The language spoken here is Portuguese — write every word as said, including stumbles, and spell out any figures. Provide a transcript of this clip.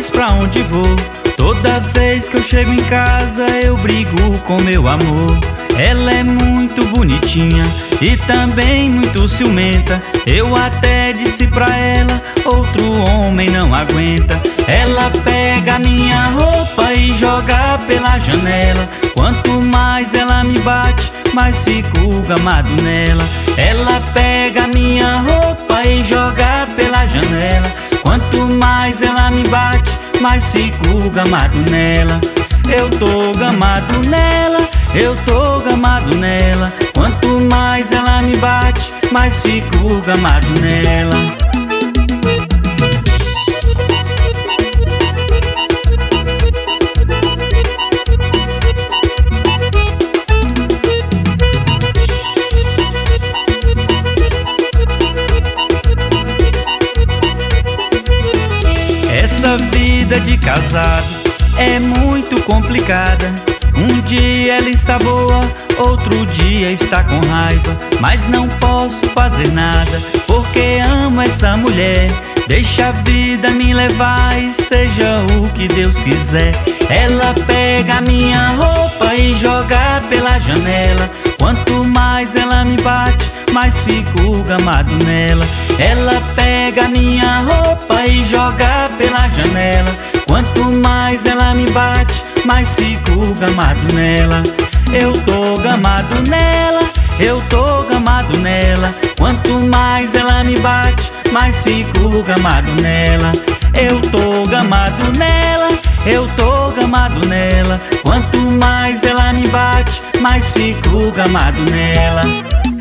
mas pra onde vou? Toda vez que eu chego em casa eu brigo com meu amor. Ela é muito bonitinha e também muito ciumenta. Eu até disse pra ela, outro homem não aguenta. Ela pega minha roupa e joga pela janela. Quanto mais ela me bate, mais fico gamado nela. Ela pega minha roupa e joga pela janela. Quanto mais ela me bate, mais fico gamado nela. Eu tô gamado nela, eu tô gamado nela. Quanto mais ela me bate, mais fico gamado nela. Essa vida de casado é muito complicada. Um dia ela está boa, outro dia está com raiva. Mas não posso fazer nada, porque amo essa mulher. Deixa a vida me levar e seja o que Deus quiser. Ela pega minha roupa e joga pela janela. Quanto mais ela me bate, mais fico gamado nela. Ela pega minha roupa e joga pela janela. Quanto mais ela me bate, mais fico gamado nela. Eu tô gamado nela, eu tô gamado nela. Quanto mais ela me bate, mais fico gamado nela. Eu tô gamado nela, eu tô gamado nela. Quanto mais ela me bate, mais fico gamado nela.